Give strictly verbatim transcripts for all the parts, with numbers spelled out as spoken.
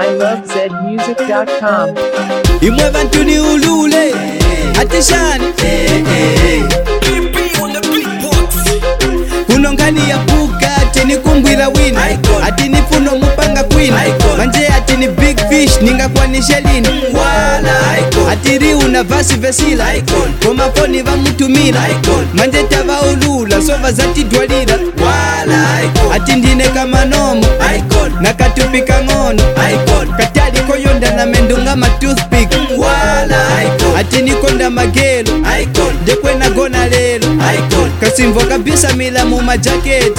I love zed music dot com. Imwe bantu ni ulule atishani kunongani ya buka atini kumbwila wina atini funo mupanga kwina manje atini big fish ninga kwa nishelini atiri una vasi vesila komafoni va mutumila manje tava ulula sova zati dwalila ati ndine kama nomo nakatupika ngono katali koyonda na mendunga ma toothpick ati nikonda magelo dekwe na gona lelo kasimvo kabisa mila mu majaketi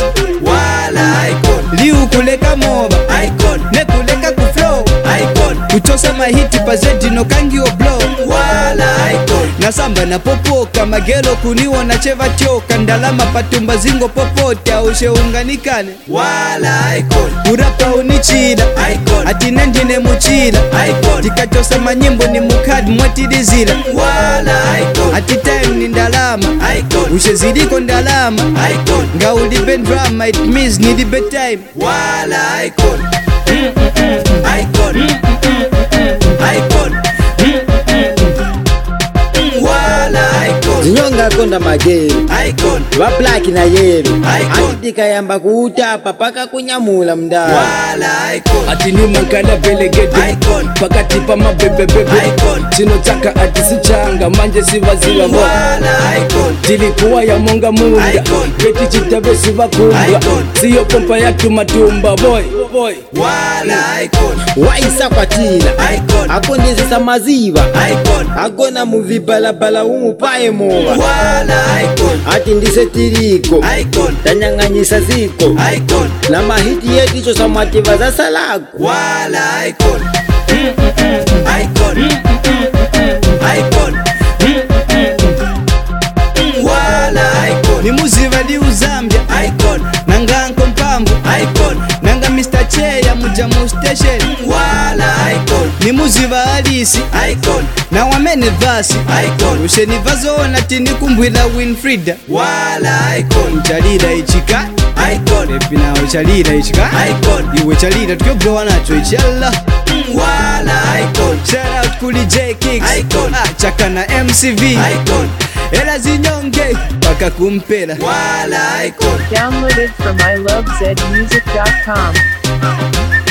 liu kuleka moba nekuleka kuflow kuchosa mahiti pazedi no kangi o blow nasamba na popoka magelo kuniwa na cheva choka ndalama patumba zingo popote aushe unganikane urapa unichila ati nendine muchila tikachosa manyimbo ni mukadi mwatirizila ati time ni ndalama ushe ziliko ndalama nga ulibe drama it means nilibe time Zinyonga konda magero wa black na yellow Antika yamba kuutapa paka kunyamula mdala ati ni mankala belegede pakati pa mabebebebe sinotaka ati sichanga manje sivaziva mo tilikuwa ya monga munda beti chitabe sivakumbwa siyo pompa ya tumatumba boy boy waisa kwa tila akondezesa maziva akona muvibalabala umupaye mowa ati ndise tiriko tanyanganyisa ziko na mahiti yeticho samativa za salako ni muziva li uzambia nanga nko mpambu nanga mister Cheya muja mu station ni muziva halisi na wamene vasi ushe ni vazoona tini kumbwila Winfrida chalira ichika epi na chalira ichika iwe chalira tukyogowa nacho ichala shout out kuli J Kicks ah, chaka na M C V Ela zinyonge paka kumpela Downloaded from I love zed music dot com.